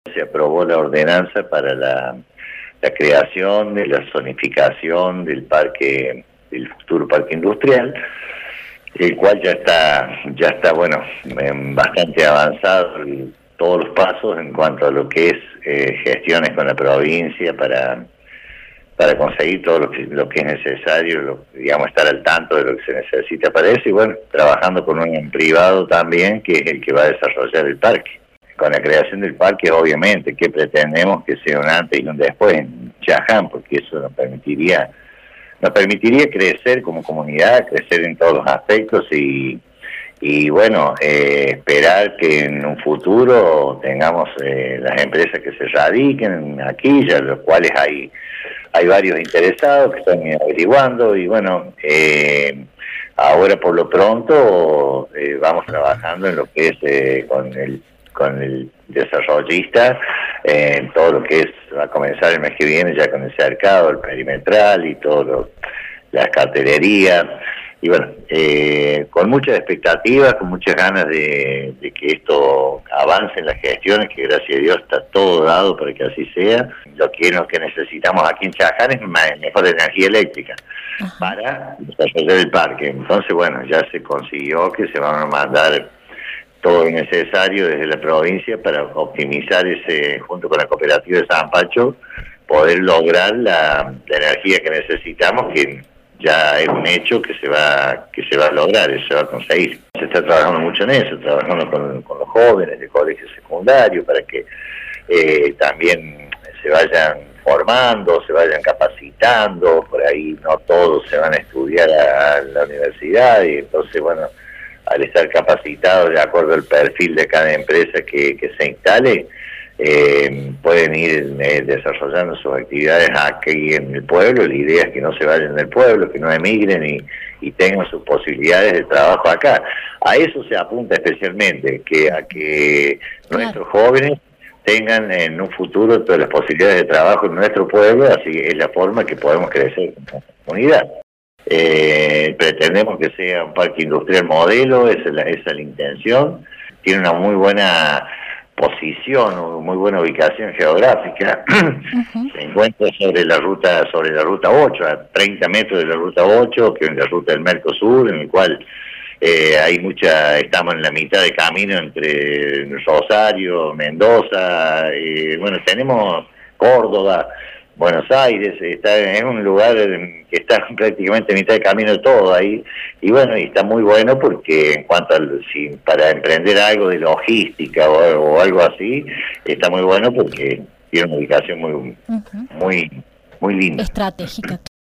Se aprobó la ordenanza para la creación de la zonificación del parque, del futuro parque industrial, el cual ya está bueno, bastante avanzado todos los pasos en cuanto a lo que es gestiones con la provincia para conseguir todo lo que es necesario, digamos, estar al tanto de lo que se necesita para eso, y bueno, trabajando con un privado también, que es el que va a desarrollar el parque. Con la creación del parque, obviamente, que pretendemos que sea un antes y un después en Chaján, porque eso nos permitiría crecer como comunidad, crecer en todos los aspectos y bueno, esperar que en un futuro tengamos las empresas que se radiquen aquí, ya los cuales hay varios interesados que están averiguando y bueno, ahora por lo pronto vamos trabajando en lo que es con el desarrollista, en todo lo que va a comenzar el mes que viene ya con el cercado, el perimetral y todo las cartelerías. Y bueno, con muchas expectativas, con muchas ganas de que esto avance en las gestiones, que gracias a Dios está todo dado para que así sea. Lo que necesitamos aquí en Chaján es mejor energía eléctrica. Ajá. Para desarrollar el parque. Entonces, bueno, ya se consiguió que se van a mandar todo lo necesario desde la provincia para optimizar junto con la cooperativa de San Pacho, poder lograr la energía que necesitamos, que ya es un hecho que se va a lograr, se va a conseguir. Se está trabajando mucho en eso, trabajando con los jóvenes de colegios secundarios para que también se vayan formando, se vayan capacitando, por ahí no todos se van a estudiar a la universidad, y entonces, bueno, al estar capacitados de acuerdo al perfil de cada empresa que se instale, pueden ir desarrollando sus actividades aquí en el pueblo. La idea es que no se vayan del pueblo, que no emigren y tengan sus posibilidades de trabajo acá. A eso se apunta especialmente, a que nuestros jóvenes tengan en un futuro todas las posibilidades de trabajo en nuestro pueblo, así es la forma que podemos crecer como comunidad. Pretendemos que sea un parque industrial modelo, esa es la intención. Tiene una muy buena posición, una muy buena ubicación geográfica. Se encuentra sobre la ruta 8, a 30 metros de la ruta 8, que es la ruta del Mercosur, en el cual estamos en la mitad de camino entre Rosario, Mendoza, bueno, tenemos Córdoba, Buenos Aires, es un lugar que está prácticamente a mitad de camino de todo ahí, y bueno, y está muy bueno porque en cuanto para emprender algo de logística o algo así, está muy bueno porque tiene una ubicación muy linda. Estratégica.